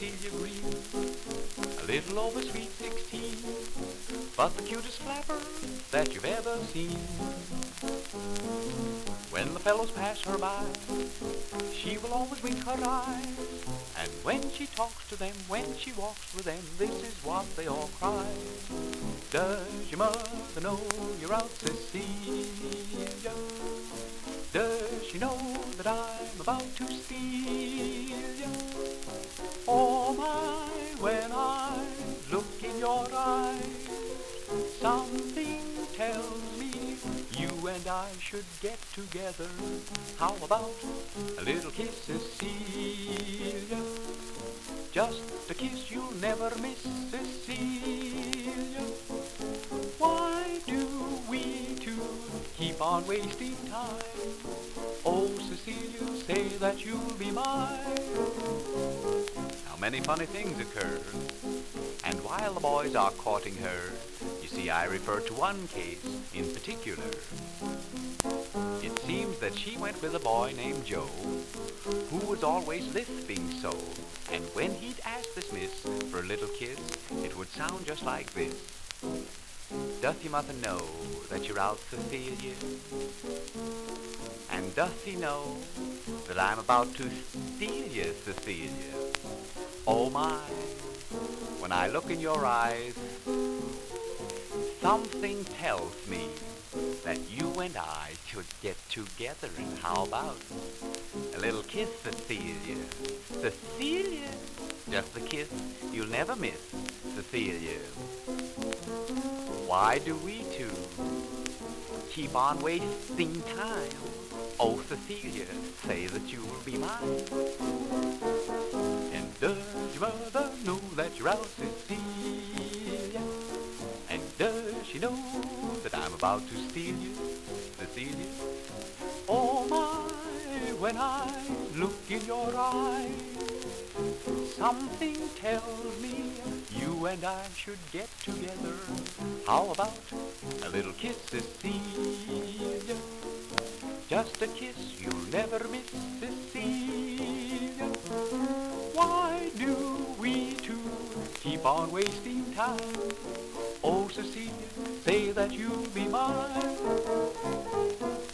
Cecilia Green, a little over sweet 16, but the cutest flapper that you've ever seen. When the fellows pass her by, she will always wink her eyes, and when she talks to them, when she walks with them, this is what they all cry. Does your mother know you're out, Cecilia? Does she know that I'm about to steal you? Oh my, when I look in your eyes, something tells me you and I should get together. How about a little kiss, Cecilia? Just a kiss you'll never miss, Cecilia. Why do we two keep on wasting time? Oh, Cecilia, say that you'll be mine. Now many funny things occur, and while the boys are courting her, you see I refer to one case in particular. It seems that she went with a boy named Joe, who was always lisping so, and when he'd ask this miss for a little kiss, it would sound just like this. Doth your mother know that you're out, Cecilia? And doth he know that I'm about to steal you, Cecilia? Oh my, when I look in your eyes, something tells me that you and I should get together, and how about a little kiss, Cecilia? Cecilia, just a kiss you'll never miss, Cecilia. Why do we two keep on wasting time? Oh, Cecilia, say that you will be mine. And does your mother know that you're out, Cecilia? And does she know that I'm about to steal you, Cecilia? Oh my, when I look in your eyes, something tells me you and I should get together. How about a little kiss, Cecilia? Just a kiss you'll never miss, Cecilia. Why do we two keep on wasting time? Oh, Cecilia, say that you'll be mine.